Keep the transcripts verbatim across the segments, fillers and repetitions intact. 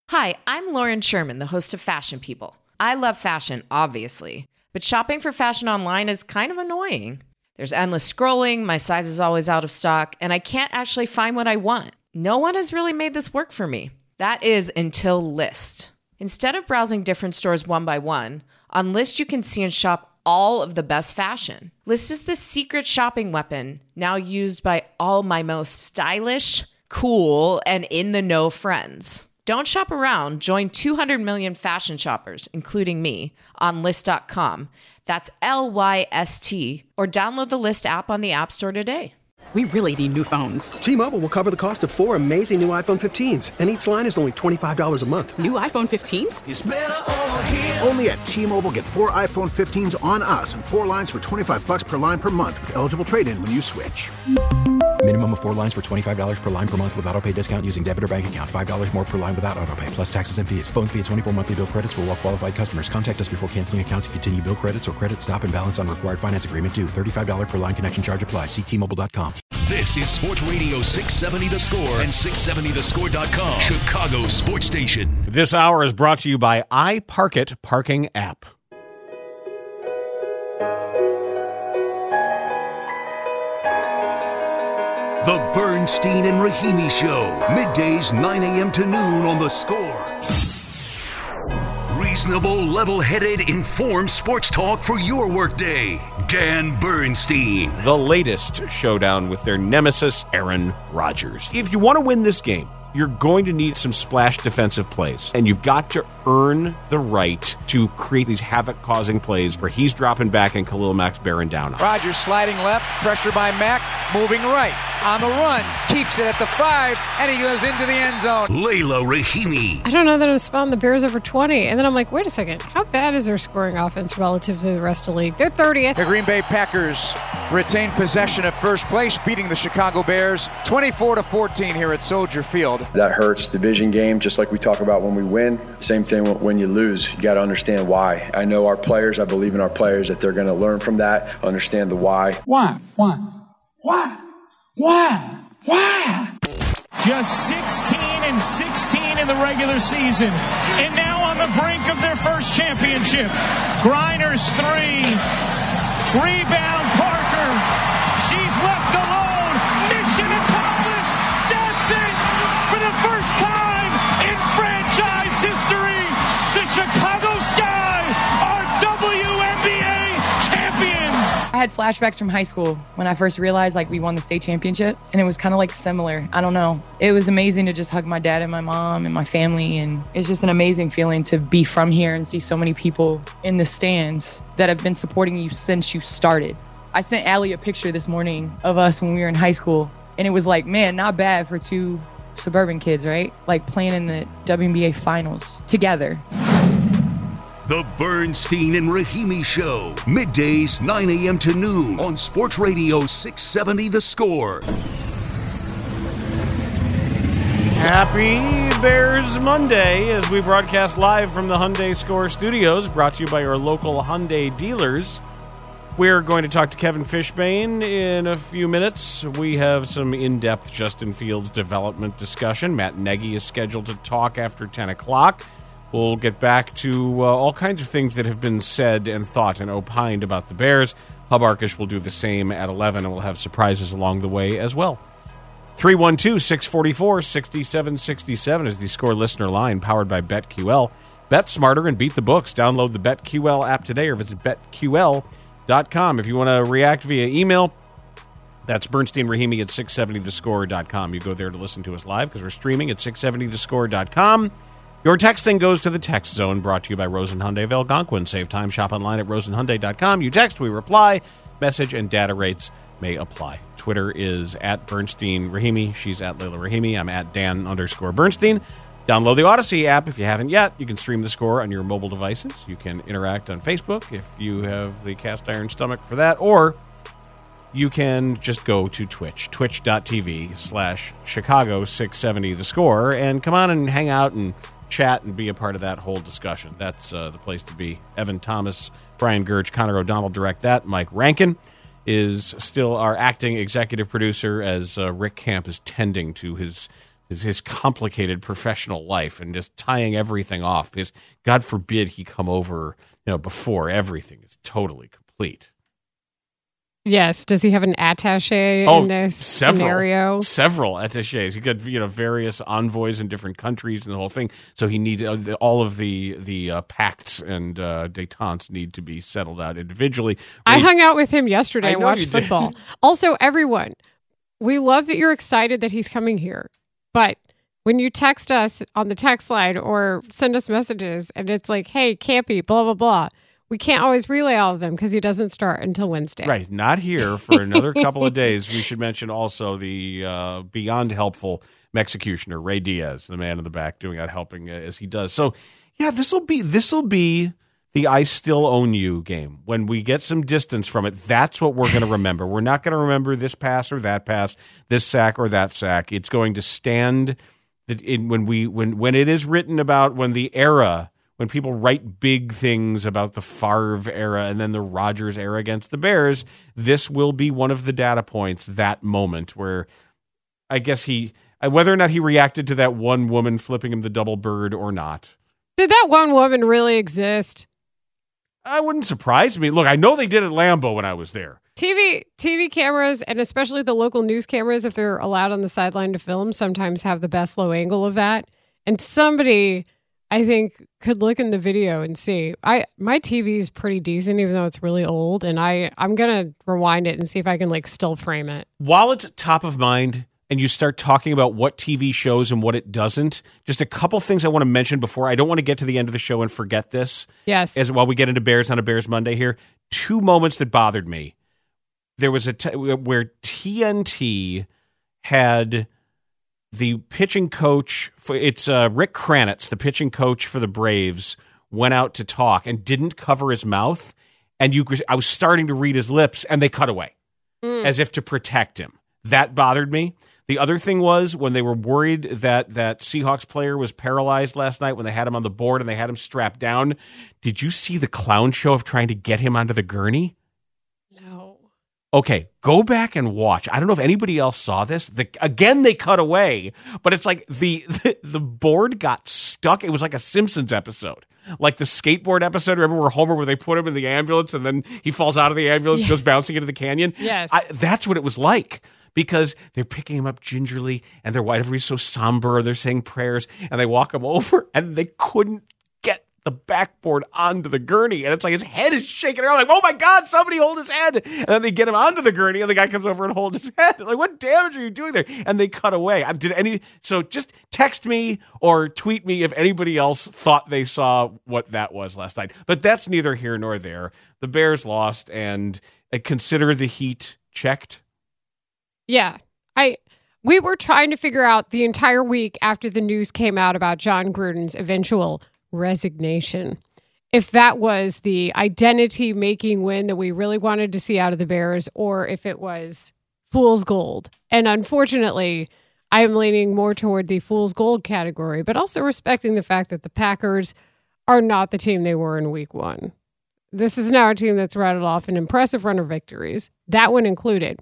Hi, I'm Lauren Sherman, the host of Fashion People. I love fashion, obviously, but shopping for fashion online is kind of annoying. There's endless scrolling, my size is always out of stock, and I can't actually find what I want. No one has really made this work for me. That is until Lyst. Instead of browsing different stores one by one, on Lyst you can see and shop all of the best fashion. Lyst is the secret shopping weapon, now used by all my most stylish, cool, and in-the-know friends. Don't shop around. Join two hundred million fashion shoppers, including me, on Lyst dot com. That's L Y S T. Or download the Lyst app on the App Store today. We really need new phones. T-Mobile will cover the cost of four amazing new iPhone fifteens, and each line is only twenty-five dollars a month. New iPhone fifteens? It's better over here. Only at T-Mobile, get four iPhone fifteens on us and four lines for twenty-five dollars per line per month with eligible trade-in when you switch. Minimum of four lines for twenty-five dollars per line per month with autopay discount using debit or bank account. five dollars more per line without autopay, plus taxes and fees. Phone fee at twenty-four monthly bill credits for well-qualified customers. Contact us before canceling account to continue bill credits or credit stop and balance on required finance agreement due. thirty-five dollars per line connection charge applies. See T Mobile dot com. This is Sports Radio six seventy The Score and six seventy the score dot com, Chicago sports station. This hour is brought to you by iParkit Parking App. The Bernstein and Rahimi Show, middays nine a.m. to noon on The Score. Reasonable, level-headed, informed sports talk for your workday. Dan Bernstein. The latest showdown with their nemesis, Aaron Rodgers. If you want to win this game, you're going to need some splash defensive plays, and you've got to earn the right to create these havoc-causing plays where he's dropping back and Khalil Mack's bearing down on. Rodgers sliding left, pressure by Mack, moving right, on the run, keeps it at the five, and he goes into the end zone. Layla Rahimi. I don't know that I'm spotting the Bears over twenty, and then I'm like, wait a second, how bad is their scoring offense relative to the rest of the league? They're thirtieth. The Green Bay Packers retain possession of first place, beating the Chicago Bears twenty-four to fourteen here at Soldier Field. That hurts. Division game, just like we talk about when we win. Same thing when you lose. You got to understand why. I know our players. I believe in our players that they're going to learn from that, understand the why. Why? Why? Why? Why? Why? Just sixteen and sixteen in the regular season, and now on the brink of their first championship. Griner's three. Rebound, Parker. She's left alone. Mission accomplished. That's it. For the first time in franchise history, the Chicago Sky are W N B A champions. I had flashbacks from high school when I first realized like we won the state championship, and it was kind of like similar. I don't know. It was amazing to just hug my dad and my mom and my family, and it's just an amazing feeling to be from here and see so many people in the stands that have been supporting you since you started. I sent Allie a picture this morning of us when we were in high school, and it was like, man, not bad for two suburban kids, right? Like playing in the W N B A finals together. The Bernstein and Rahimi Show, middays nine a.m. to noon on Sports Radio six seventy The Score. Happy Bears Monday as we broadcast live from the Hyundai Score Studios, brought to you by your local Hyundai dealers. We're going to talk to Kevin Fishbane in a few minutes. We have some in-depth Justin Fields development discussion. Matt Nagy is scheduled to talk after ten o'clock. We'll get back to uh, all kinds of things that have been said and thought and opined about the Bears. Hub Arkish will do the same at eleven, and we'll have surprises along the way as well. three one two, six four four, six seven six seven is the Score listener line, powered by BetQL. Bet smarter and beat the books. Download the BetQL app today or visit bet Q L dot com. If you want to react via email, that's Bernstein Rahimi at six seventy the score dot com. You go there to listen to us live because we're streaming at six seventy the score dot com. Your texting goes to the text zone, brought to you by Rosen Hyundai of Algonquin. Save time, shop online at rosen hyundai dot com. You text, we reply. Message and data rates may apply. Twitter is at Bernstein Rahimi. She's at Layla Rahimi. I'm at Dan underscore Bernstein. Download the Odyssey app if you haven't yet. You can stream the Score on your mobile devices. You can interact on Facebook if you have the cast iron stomach for that. Or you can just go to Twitch, twitch.tv slash Chicago 670 The Score, and come on and hang out and chat and be a part of that whole discussion. That's uh, the place to be. Evan Thomas, Brian Gerge, Connor O'Donnell direct that. Mike Rankin is still our acting executive producer as uh, Rick Camp is tending to his his, his complicated professional life and just tying everything off because God forbid he come over, you know, before everything is totally complete. Yes. Does he have an attaché oh, in this several, scenario? Several attachés. He got, you know, various envoys in different countries and the whole thing. So he needs uh, all of the the uh, pacts and uh, détentes need to be settled out individually. I Wait, hung out with him yesterday I and know watched you did. football. Also, everyone, we love that you're excited that he's coming here. But when you text us on the text line or send us messages and it's like, hey, Campy, blah, blah, blah, we can't always relay all of them because he doesn't start until Wednesday. Right. Not here for another couple of days. We should mention also the uh, beyond helpful Mexicutioner, Ray Diaz, the man in the back doing out helping uh, as he does. So, yeah, this will be this will be the I still own you game. When we get some distance from it, that's what we're going to remember. We're not going to remember this pass or that pass, this sack or that sack. It's going to stand in, when we when when it is written about when the era. When people write big things about the Favre era and then the Rodgers era against the Bears, this will be one of the data points, that moment where I guess he, whether or not he reacted to that one woman flipping him the double bird or not. Did that one woman really exist? I wouldn't surprise me. Look, I know they did at Lambeau when I was there. T V T V cameras, and especially the local news cameras, if they're allowed on the sideline to film, sometimes have the best low angle of that. And somebody, I think, could look in the video and see. I my T V is pretty decent, even though it's really old, and I I'm gonna rewind it and see if I can like still frame it. While it's top of mind, and you start talking about what T V shows and what it doesn't, just a couple things I want to mention before. I don't want to get to the end of the show and forget this. Yes. As while we get into Bears on a Bears Monday here, two moments that bothered me. There was a t- where T N T had the pitching coach, for, it's uh, Rick Kranitz, the pitching coach for the Braves, went out to talk and didn't cover his mouth. And you, I was starting to read his lips, and they cut away mm. as if to protect him. That bothered me. The other thing was when they were worried that that Seahawks player was paralyzed last night when they had him on the board and they had him strapped down. Did you see the clown show of trying to get him onto the gurney? Okay, go back and watch. I don't know if anybody else saw this. The, again, they cut away, but it's like the, the the board got stuck. It was like a Simpsons episode, like the skateboard episode. Remember where Homer, where they put him in the ambulance and then he falls out of the ambulance, yeah. goes bouncing into the canyon? Yes. I, that's what it was like because they're picking him up gingerly and they're white. Everybody's so somber. They're saying prayers and they walk him over and they couldn't get the backboard onto the gurney, and it's like his head is shaking around like, oh my God, somebody hold his head. And then they get him onto the gurney and the guy comes over and holds his head. Like, what damage are you doing there? And they cut away. Did any so just text me or tweet me if anybody else thought they saw what that was last night. But that's neither here nor there. The Bears lost, and uh, consider the heat checked. Yeah. I we were trying to figure out the entire week after the news came out about John Gruden's eventual resignation, if that was the identity-making win that we really wanted to see out of the Bears, or if it was fool's gold. And unfortunately, I am leaning more toward the fool's gold category, but also respecting the fact that the Packers are not the team they were in week one. This is now a team that's rattled off an impressive run of victories, that one included.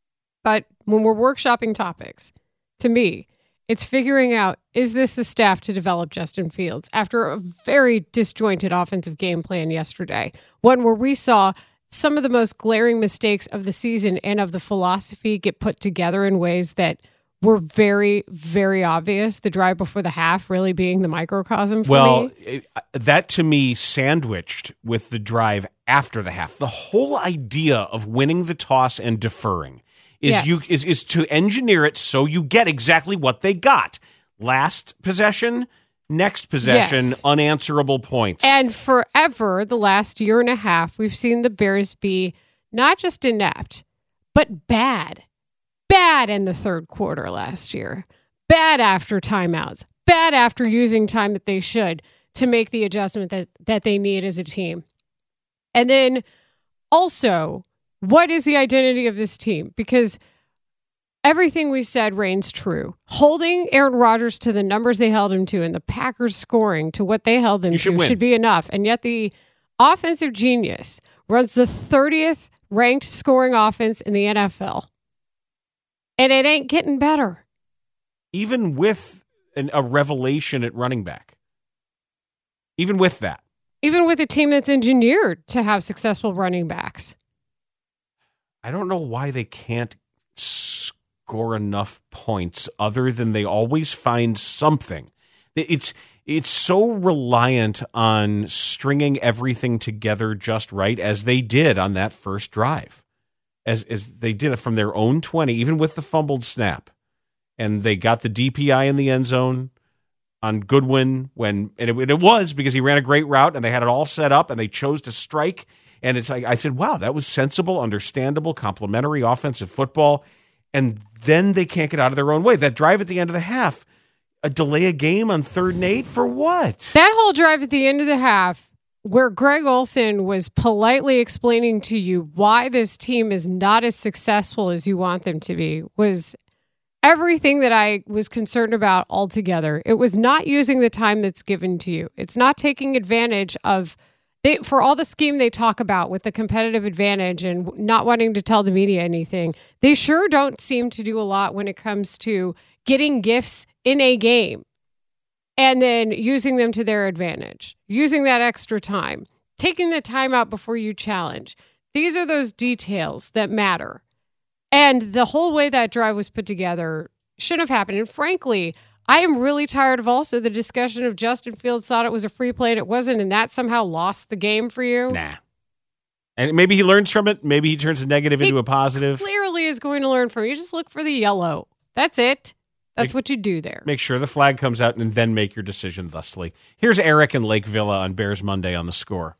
But when we're workshopping topics, to me, it's figuring out, is this the staff to develop Justin Fields after a very disjointed offensive game plan yesterday? One where we saw some of the most glaring mistakes of the season and of the philosophy get put together in ways that were very, very obvious. The drive before the half really being the microcosm for well, me. Well, that to me sandwiched with the drive after the half. The whole idea of winning the toss and deferring is yes. you is, is to engineer it so you get exactly what they got. Last possession, next possession, yes. unanswerable points. And forever, the last year and a half, we've seen the Bears be not just inept, but bad. Bad in the third quarter last year. Bad after timeouts. Bad after using time that they should to make the adjustment that, that they need as a team. And then also, what is the identity of this team? Because everything we said reigns true. Holding Aaron Rodgers to the numbers they held him to and the Packers scoring to what they held them you to should, should be enough. And yet the offensive genius runs the thirtieth ranked scoring offense in the N F L. And it ain't getting better. even with an, a revelation at running back. Even with that. Even with a team that's engineered to have successful running backs. I don't know why they can't score enough points other than they always find something. It's it's so reliant on stringing everything together just right, as they did on that first drive. As as they did it from their own twenty, even with the fumbled snap. And they got the D P I in the end zone on Goodwin when and it, it was because he ran a great route and they had it all set up and they chose to strike. And it's like I said, wow, that was sensible, understandable, complimentary offensive football. And then they can't get out of their own way. That drive at the end of the half, a delay a game on third and eight for what? That whole drive at the end of the half, where Greg Olsen was politely explaining to you why this team is not as successful as you want them to be, was everything that I was concerned about altogether. It was not using the time that's given to you. It's not taking advantage of They, for all the scheme they talk about with the competitive advantage and not wanting to tell the media anything, they sure don't seem to do a lot when it comes to getting gifts in a game and then using them to their advantage, using that extra time, taking the time out before you challenge. These are those details that matter. And the whole way that drive was put together shouldn't have happened. And frankly, I am really tired of also the discussion of Justin Fields thought it was a free play and it wasn't, and that somehow lost the game for you. Nah. And maybe he learns from it. Maybe he turns a negative he into a positive. Clearly is going to learn from it. You just look for the yellow. That's it. That's make, what you do there. Make sure the flag comes out and then make your decision thusly. Here's Eric in Lake Villa on Bears Monday on The Score.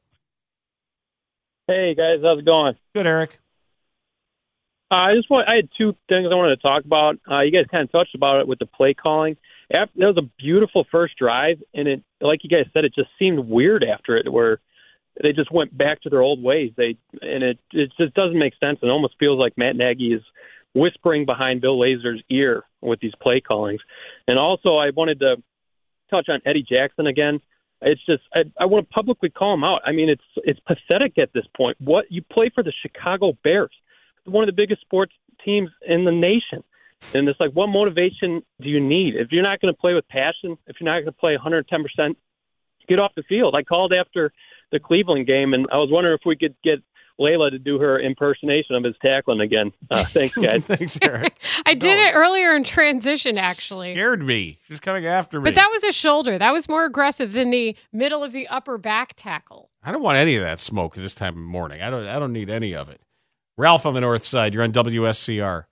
Hey, guys. How's it going? Good, Eric. Uh, I just want. I had two things I wanted to talk about. Uh, you guys kind of touched about it with the play calling. That was a beautiful first drive, and it, like you guys said, it just seemed weird after it, where they just went back to their old ways. They and it it just doesn't make sense. It almost feels like Matt Nagy is whispering behind Bill Lazor's ear with these play callings. And also, I wanted to touch on Eddie Jackson again. It's just I, I want to publicly call him out. I mean, it's it's pathetic at this point. What you play for the Chicago Bears, one of the biggest sports teams in the nation. And it's like, what motivation do you need? If you're not going to play with passion, if you're not going to play one hundred ten percent, get off the field. I called after the Cleveland game, and I was wondering if we could get Layla to do her impersonation of his tackling again. Uh, thanks, guys. Thanks, Eric. I did no, it earlier in transition, actually. Scared me. She was coming after me. But that was a shoulder. That was more aggressive than the middle of the upper back tackle. I don't want any of that smoke this time of morning. I don't. I don't need any of it. Ralph on the north side. You're on W S C R.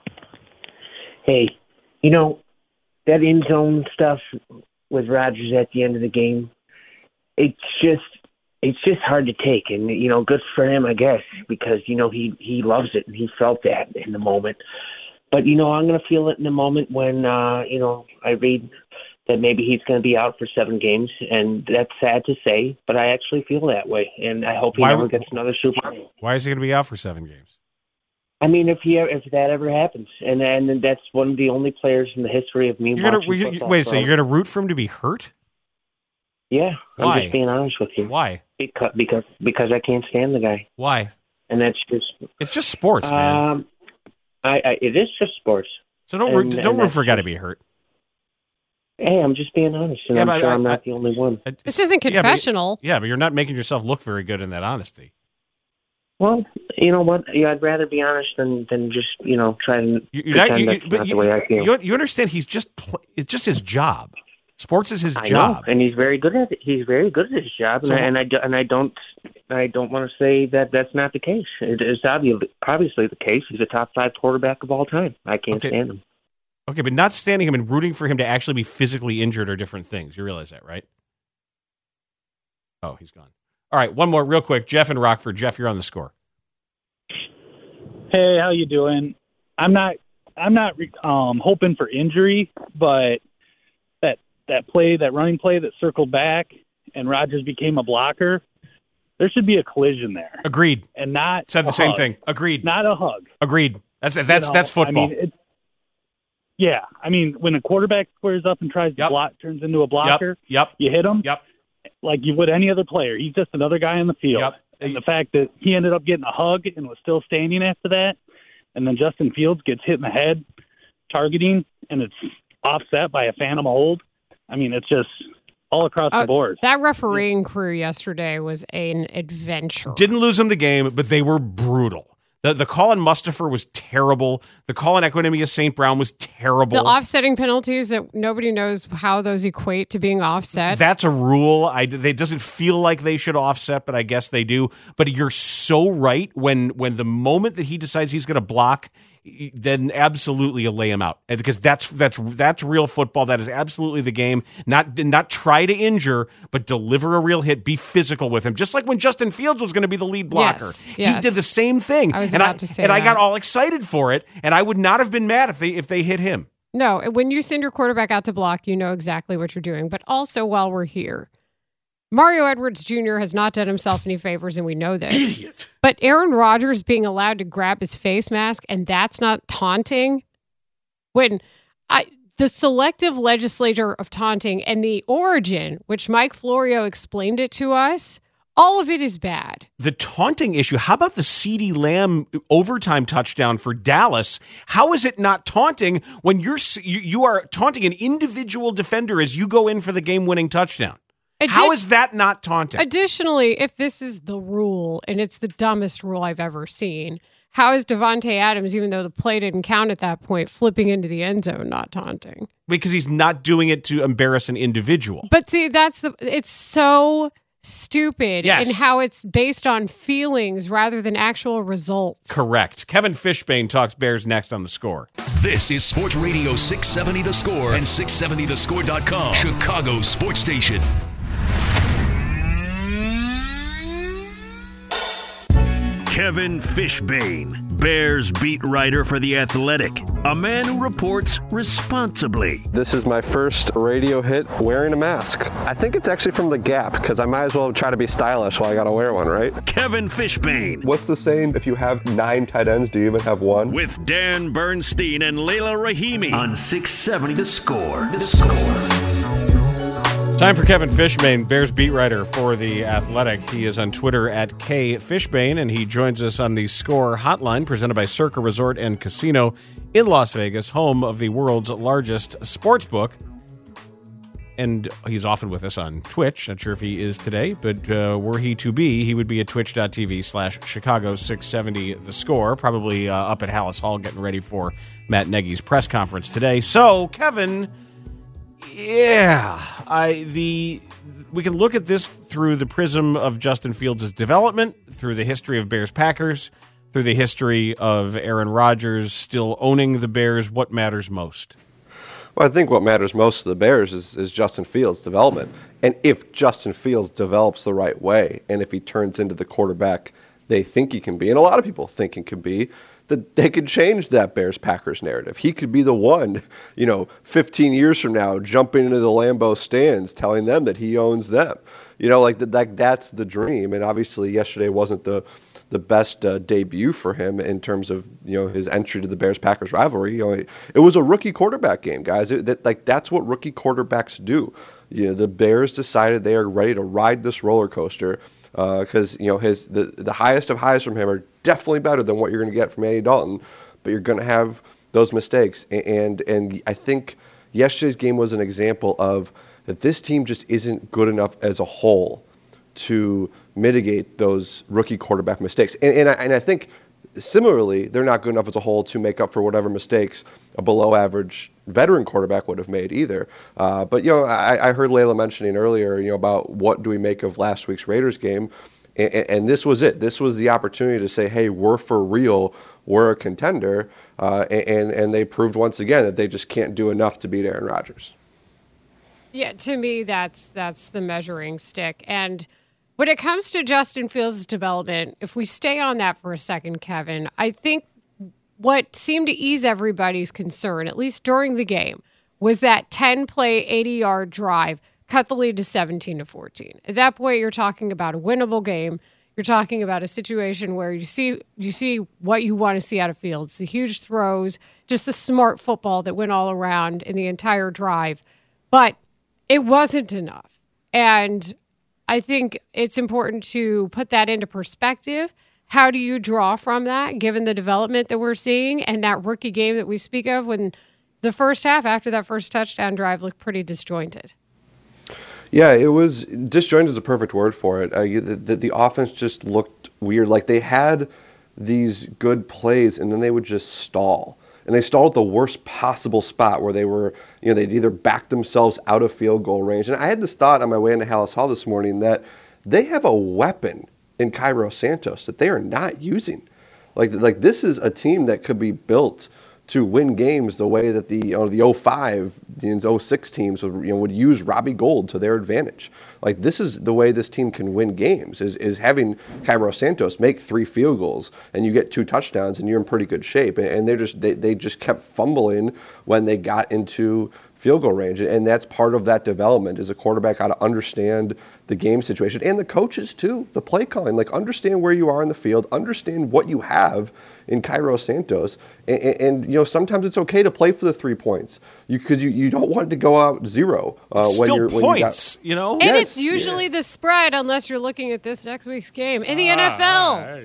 Hey, you know, that end zone stuff with Rodgers at the end of the game, it's just it's just hard to take. And, you know, good for him, I guess, because, you know, he, he loves it and he felt that in the moment. But, you know, I'm going to feel it in the moment when, uh, you know, I read that maybe he's going to be out for seven games. And that's sad to say, but I actually feel that way. And I hope he why, never gets another Super Bowl. Why is he going to be out for seven games? I mean, if he if that ever happens, and and that's one of the only players in the history of me you're watching gonna, football. Wait a second, you're going to root for him to be hurt? Yeah, Why? I'm just being honest with you. Why? Because because because I can't stand the guy. Why? And that's just it's just sports, man. Um, I, I it is just sports. So don't root, and, don't and root for a guy to be hurt. Hey, I'm just being honest, and yeah, I'm sure I, I'm not I, the only one. I, this isn't confessional. Yeah but, yeah, but you're not making yourself look very good in that honesty. Well, you know what? Yeah, I'd rather be honest than, than just, you know, try to you, pretend you, that's but not you, the way I feel. You, you understand he's just pl- it's just his job. Sports is his I job. know, and he's very good at it. He's very good at his job, So- and, I, and I and I don't I don't want to say that that's not the case. It is obviously obviously the case. He's a top five quarterback of all time. I can't Okay. stand him. Okay, but not standing him and rooting for him to actually be physically injured are different things. You realize that, right? Oh, he's gone. All right, one more real quick. Jeff in Rockford. Jeff, you're on The Score. Hey, how you doing? I'm not. I'm not um, hoping for injury, but that that play, that running play that circled back, and Rodgers became a blocker. There should be a collision there. Agreed. And not said the a same hug. thing. Agreed. Not a hug. Agreed. That's that's You know, that's football. I mean, it's, yeah, I mean, when a quarterback squares up and tries Yep. to block, turns into a blocker. Yep. You hit him. Yep. Like you would any other player. He's just another guy on the field. Yep. And the fact that he ended up getting a hug and was still standing after that, and then Justin Fields gets hit in the head, targeting, and it's offset by a phantom hold. I mean, it's just all across uh, the board. That refereeing crew yesterday was an adventure. Didn't lose them the game, but they were brutal. The the call on Mustafa was terrible. The call on Equanimeous Saint Brown was terrible. The offsetting penalties that nobody knows how those equate to being offset. That's a rule. I, it doesn't feel like they should offset, but I guess they do. But you're so right. When when the moment that he decides he's going to block, then absolutely you lay him out, because that's that's that's real football. That is absolutely the game. Not not try to injure, but deliver a real hit. Be physical with him, just like when Justin Fields was going to be the lead blocker. Yes, yes. He did the same thing. I was and about I, to say and that. I got all excited for it, and I would not have been mad if they if they hit him. No, when you send your quarterback out to block, you know exactly what you're doing. But also, while we're here, Mario Edwards Junior has not done himself any favors, and we know this. Idiot. But Aaron Rodgers being allowed to grab his face mask, and that's not taunting. When I the selective legislature of taunting and the origin, which Mike Florio explained it to us, all of it is bad. The taunting issue, how about the CeeDee Lamb overtime touchdown for Dallas? How is it not taunting when you're you, you are taunting an individual defender as you go in for the game-winning touchdown? Addi- How is that not taunting? Additionally, if this is the rule, and it's the dumbest rule I've ever seen, how is Devontae Adams, even though the play didn't count at that point, flipping into the end zone not taunting? Because he's not doing it to embarrass an individual. But see, that's the it's so stupid Yes. in how it's based on feelings rather than actual results. Correct. Kevin Fishbane talks Bears next on The Score. This is Sports Radio six seventy The Score and six seventy the score dot com, Chicago's sports station. Kevin Fishbane, Bears beat writer for The Athletic, a man who reports responsibly. This is my first radio hit wearing a mask. I think it's actually from The Gap, because I might as well try to be stylish while I gotta wear one, right? Kevin Fishbane. What's the saying? If you have nine tight ends, do you even have one? With Dan Bernstein and Layla Rahimi on six seventy The Score. The Score. Time for Kevin Fishbane, Bears beat writer for The Athletic. He is on Twitter at K Fishbane, and he joins us on the Score hotline presented by Circa Resort and Casino in Las Vegas, home of the world's largest sports book. And he's often with us on Twitch. Not sure if he is today, but uh, were he to be, he would be at twitch.tv slash Chicago six seventy The Score, probably uh, up at Hallis Hall getting ready for Matt Nagy's press conference today. So, Kevin... Yeah, I the we can look at this through the prism of Justin Fields' development, through the history of Bears-Packers, through the history of Aaron Rodgers still owning the Bears. What matters most? Well, I think what matters most to the Bears is, is Justin Fields' development. And if Justin Fields develops the right way, and if he turns into the quarterback they think he can be, and a lot of people think he can be, that they could change that Bears-Packers narrative. He could be the one, you know, fifteen years from now, jumping into the Lambeau stands, telling them that he owns them. You know, like, that, like that's the dream. And obviously yesterday wasn't the the best uh, debut for him in terms of, you know, his entry to the Bears-Packers rivalry. You know, it, it was a rookie quarterback game, guys. It, that, like, that's what rookie quarterbacks do. You know, the Bears decided they are ready to ride this roller coaster. Because uh, you know his the, the highest of highs from him are definitely better than what you're going to get from Andy Dalton, but you're going to have those mistakes. And and I think yesterday's game was an example of that this team just isn't good enough as a whole to mitigate those rookie quarterback mistakes. And and I, and I think similarly they're not good enough as a whole to make up for whatever mistakes a below average veteran quarterback would have made either. Uh, but, you know, I, I heard Layla mentioning earlier, you know, about what do we make of last week's Raiders game. And, and this was it. This was the opportunity to say, hey, we're for real. We're a contender. Uh, and, and they proved once again that they just can't do enough to beat Aaron Rodgers. Yeah, to me, that's that's the measuring stick. And when it comes to Justin Fields' development, if we stay on that for a second, Kevin, I think what seemed to ease everybody's concern, at least during the game, was that ten-play, eighty-yard drive cut the lead to seventeen to fourteen. At that point, you're talking about a winnable game. You're talking about a situation where you see you see what you want to see out of Fields, the huge throws, just the smart football that went all around in the entire drive. But it wasn't enough. And I think it's important to put that into perspective. How do you draw from that, given the development that we're seeing and that rookie game that we speak of when the first half after that first touchdown drive looked pretty disjointed. Yeah, it was disjointed is a perfect word for it. Uh, the, the offense just looked weird. Like they had these good plays and then they would just stall. And they stalled at the worst possible spot where they were, you know, they'd either back themselves out of field goal range. And I had this thought on my way into Hallis Hall this morning that they have a weapon in Cairo Santos that they are not using. Like, like this is a team that could be built to win games the way that the you know, the oh five and oh six teams would, you know, would use Robbie Gould to their advantage. Like this is the way this team can win games is is having Cairo Santos make three field goals and you get two touchdowns and you're in pretty good shape. And they just they, they just kept fumbling when they got into field goal range. And that's part of that development is a quarterback got to understand the game situation and the coaches too, the play calling, like understand where you are in the field, understand what you have in Cairo Santos. And, and, and you know, sometimes it's okay to play for the three points you because you, you don't want to go out zero. Uh, when Still you're, when points, you, got, you know? And yes, it's usually yeah. the spread unless you're looking at this next week's game in the ah, N F L.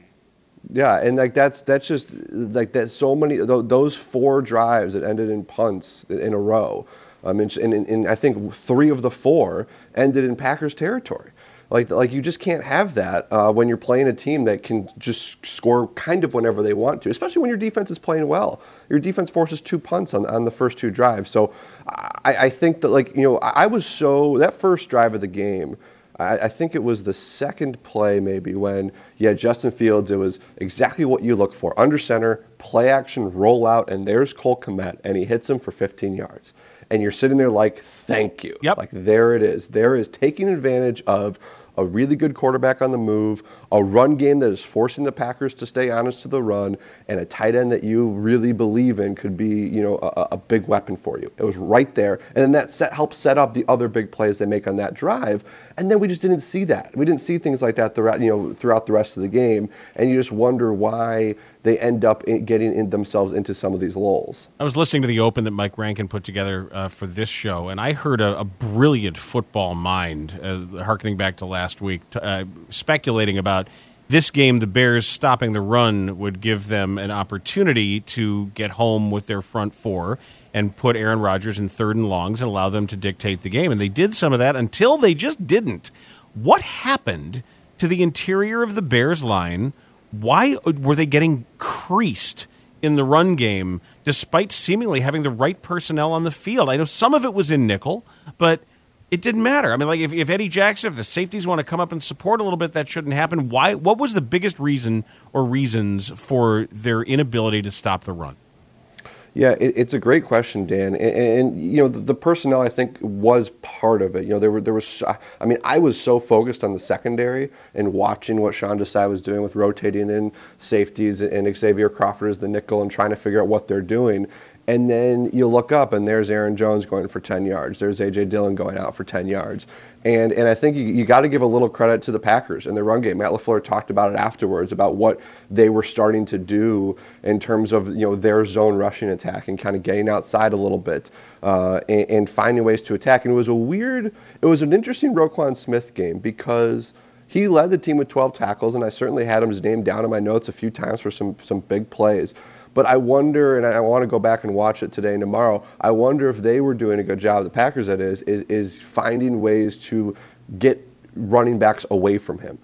Yeah, and like that's that's just like that. So many those four drives that ended in punts in a row. Um, and, and, and I think three of the four ended in Packers territory. Like like you just can't have that uh, when you're playing a team that can just score kind of whenever they want to, especially when your defense is playing well. Your defense forces two punts on on the first two drives. So I, I think that like you know I, I was so that first drive of the game. I think it was the second play maybe when you had Justin Fields. It was exactly what you look for. Under center, play action, roll out, and there's Cole Kmet, and he hits him for fifteen yards. And you're sitting there like, thank you. Yep. Like, there it is. There is taking advantage of a really good quarterback on the move, a run game that is forcing the Packers to stay honest to the run, and a tight end that you really believe in could be, you know, a, a big weapon for you. It was right there. And then that set helped set up the other big plays they make on that drive. And then we just didn't see that. We didn't see things like that throughout, you know, throughout the rest of the game. And you just wonder why they end up in getting in themselves into some of these lulls. I was listening to the Open that Mike Rankin put together uh, for this show, and I heard a, a brilliant football mind, uh, harkening back to last week, t- uh, speculating about this game, the Bears stopping the run would give them an opportunity to get home with their front four and put Aaron Rodgers in third and longs and allow them to dictate the game. And they did some of that until they just didn't. What happened to the interior of the Bears line? Why were they getting creased in the run game despite seemingly having the right personnel on the field? I know some of it was in nickel, but it didn't matter. I mean, like if, if Eddie Jackson, if the safeties want to come up and support a little bit, that shouldn't happen. Why? What was the biggest reason or reasons for their inability to stop the run? Yeah, it, it's a great question, Dan. And, and you know, the, the personnel I think was part of it. You know, there were there was. I mean, I was so focused on the secondary and watching what Sean Desai was doing with rotating in safeties and Xavier Crawford as the nickel and trying to figure out what they're doing. And then you look up and there's Aaron Jones going for ten yards. There's A J Dillon going out for ten yards. And and I think you, you got to give a little credit to the Packers and their run game. Matt LaFleur talked about it afterwards, about what they were starting to do in terms of, you know, their zone rushing attack and kind of getting outside a little bit uh, and, and finding ways to attack. And it was a weird, it was an interesting Roquan Smith game because he led the team with twelve tackles, and I certainly had his name down in my notes a few times for some some big plays. But I wonder, and I want to go back and watch it today and tomorrow, I wonder if they were doing a good job, the Packers that is, is, is finding ways to get running backs away from him.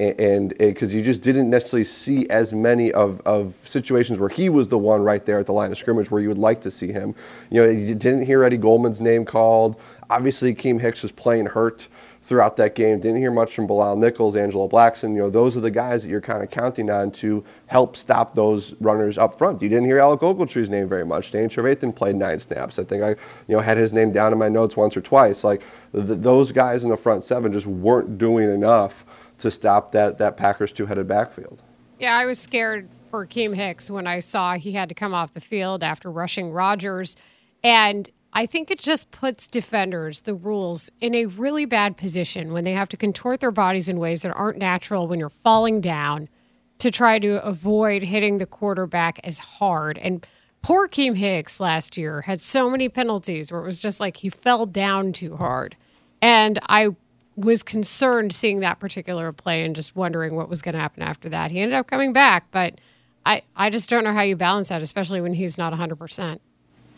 And because you just didn't necessarily see as many of, of situations where he was the one right there at the line of scrimmage where you would like to see him. You know, you didn't hear Eddie Goldman's name called. Obviously, Akeem Hicks was playing hurt throughout that game. Didn't hear much from Bilal Nichols, Angelo Blackson. You know, those are the guys that you're kind of counting on to help stop those runners up front. You didn't hear Alec Ogletree's name very much. Danny Trevathan played nine snaps. I think I, you know, had his name down in my notes once or twice. Like the, those guys in the front seven just weren't doing enough to stop that that Packers two-headed backfield. Yeah, I was scared for Akeem Hicks when I saw he had to come off the field after rushing Rodgers, and I think it just puts defenders, the rules, in a really bad position when they have to contort their bodies in ways that aren't natural when you're falling down to try to avoid hitting the quarterback as hard. And poor Akeem Hicks last year had so many penalties where it was just like he fell down too hard. And I was concerned seeing that particular play and just wondering what was going to happen after that. He ended up coming back, but I, I just don't know how you balance that, especially when he's not one hundred percent.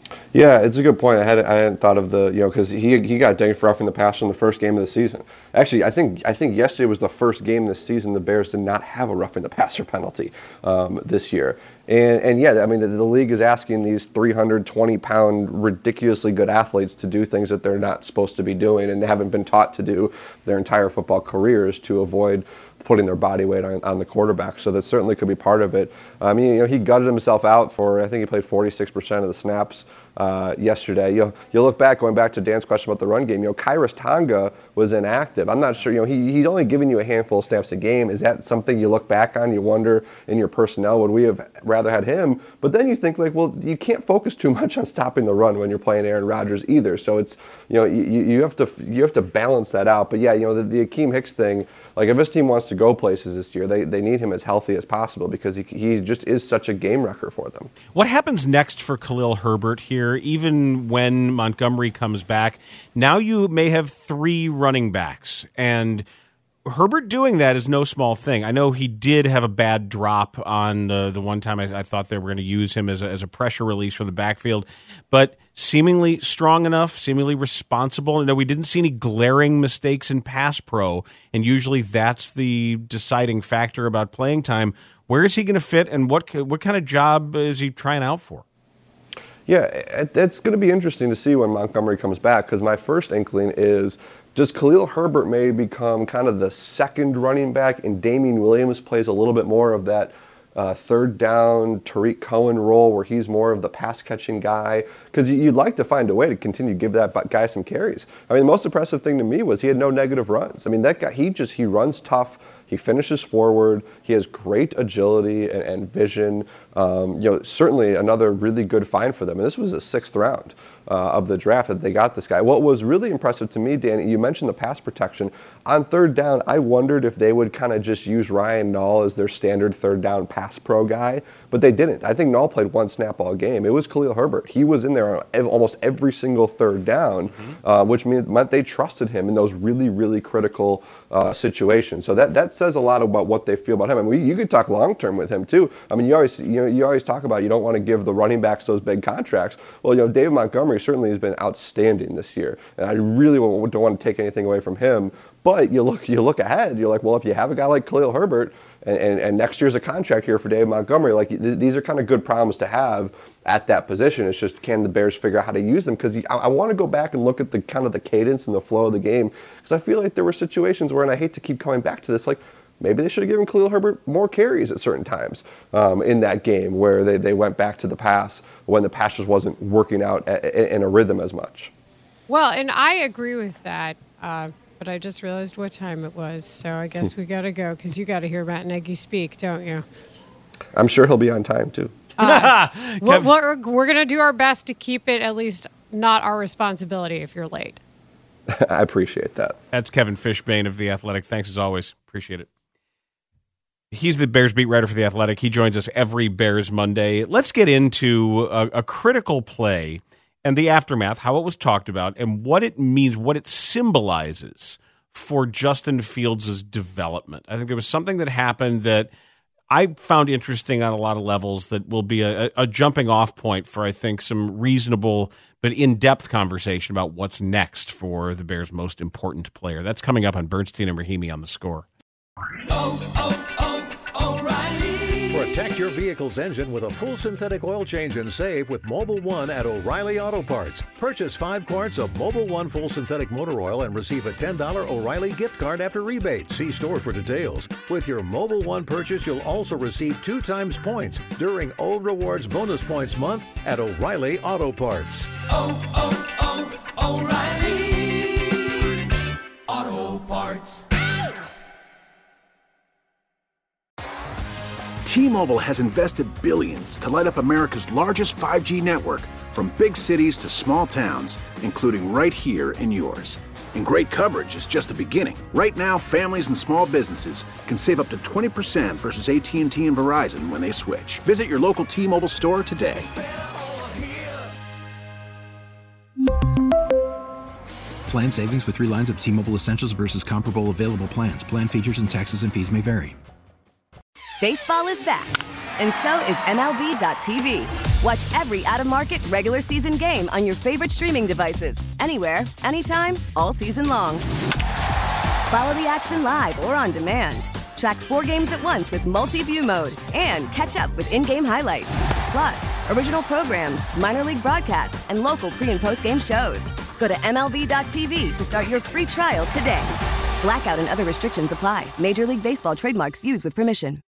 Yeah, it's a good point. I had I hadn't thought of the you know because he he got dinged for roughing the passer in the first game of the season. Actually, I think I think yesterday was the first game this season the Bears did not have a roughing the passer penalty um, this year. And and yeah, I mean the, the league is asking these three hundred twenty pound ridiculously good athletes to do things that they're not supposed to be doing and haven't been taught to do their entire football careers to avoid putting their body weight on, on the quarterback. So that certainly could be part of it. I mean, you know, he gutted himself out for, I think he played forty-six percent of the snaps uh, yesterday. You know, you look back, going back to Dan's question about the run game, you know, Khyiris Tonga was inactive. I'm not sure, you know, he, he's only giving you a handful of snaps a game. Is that something you look back on? You wonder in your personnel, would we have rather had him? But then you think like, well, you can't focus too much on stopping the run when you're playing Aaron Rodgers either. So it's, you know, you, you have to you have to balance that out. But yeah, you know, the, the Akeem Hicks thing, like if this team wants to go places this year, they, they need him as healthy as possible because he, he just is such a game wrecker for them. What happens next for Khalil Herbert here, even when Montgomery comes back? Now you may have three running backs, and Herbert doing that is no small thing. I know he did have a bad drop on the, the one time I, I thought they were going to use him as a, as a pressure release from the backfield, but seemingly strong enough, seemingly responsible. No, we didn't see any glaring mistakes in pass pro, and usually that's the deciding factor about playing time. Where is he going to fit, and what what kind of job is he trying out for? Yeah, it, it's going to be interesting to see when Montgomery comes back, because my first inkling is, does Khalil Herbert may become kind of the second running back, and Damien Williams plays a little bit more of that uh, third down Tariq Cohen role where he's more of the pass-catching guy? Because you'd like to find a way to continue to give that guy some carries. I mean, the most impressive thing to me was he had no negative runs. I mean, that guy, he just, he runs tough. He finishes forward. He has great agility and, and vision. Um, you know, certainly another really good find for them. And this was a sixth round uh, of the draft that they got this guy. What was really impressive to me, Danny, you mentioned the pass protection. On third down, I wondered if they would kind of just use Ryan Nall as their standard third down pass pro guy, but they didn't. I think Nall played one snap all game. It was Khalil Herbert. He was in there on almost every single third down, mm-hmm. uh, which meant they trusted him in those really, really critical uh, situations. So that that's says a lot about what they feel about him. I mean, we, you could talk long term with him too. I mean, you always you know you always talk about you don't want to give the running backs those big contracts. Well, you know, David Montgomery certainly has been outstanding this year, and I really don't want to take anything away from him. But you look you look ahead, you're like, well, if you have a guy like Khalil Herbert, and, and, and next year's a contract here for David Montgomery, like th- these are kind of good problems to have at that position. It's just, can the Bears figure out how to use them? Because I, I want to go back and look at the kind of the cadence and the flow of the game, because I feel like there were situations where, and I hate to keep coming back to this, like maybe they should have given Khalil Herbert more carries at certain times um, in that game where they, they went back to the pass when the pass just wasn't working out a, a, in a rhythm as much. Well, and I agree with that. Uh, But I just realized what time it was, so I guess we got to go because you got to hear Matt Nagy speak, don't you? I'm sure he'll be on time, too. Uh, we're we're, we're going to do our best to keep it at least not our responsibility if you're late. I appreciate that. That's Kevin Fishbain of The Athletic. Thanks as always. Appreciate it. He's the Bears beat writer for The Athletic. He joins us every Bears Monday. Let's get into a, a critical play and the aftermath, how it was talked about, and what it means, what it symbolizes for Justin Fields' development. I think there was something that happened that I found interesting on a lot of levels that will be a, a jumping off point for, I think, some reasonable but in-depth conversation about what's next for the Bears' most important player. That's coming up on Bernstein and Rahimi on The Score. Oh, oh, oh, O'Reilly. Protect your vehicle's engine with a full synthetic oil change and save with Mobil one at O'Reilly Auto Parts. Purchase five quarts of Mobil one full synthetic motor oil and receive a ten dollars O'Reilly gift card after rebate. See store for details. With your Mobil one purchase, you'll also receive two times points during O Rewards Bonus Points Month at O'Reilly Auto Parts. Oh, oh, oh, O'Reilly Auto Parts. T-Mobile has invested billions to light up America's largest five G network, from big cities to small towns, including right here in yours. And great coverage is just the beginning. Right now, families and small businesses can save up to twenty percent versus A T and T and Verizon when they switch. Visit your local T-Mobile store today. Plan savings with three lines of T-Mobile Essentials versus comparable available plans. Plan features and taxes and fees may vary. Baseball is back, and so is M L B dot T V. Watch every out-of-market regular season game on your favorite streaming devices, anywhere, anytime, all season long. Follow the action live or on demand. Track four games at once with multi-view mode and catch up with in-game highlights. Plus, original programs, minor league broadcasts, and local pre- and post-game shows. Go to M L B dot T V to start your free trial today. Blackout and other restrictions apply. Major League Baseball trademarks used with permission.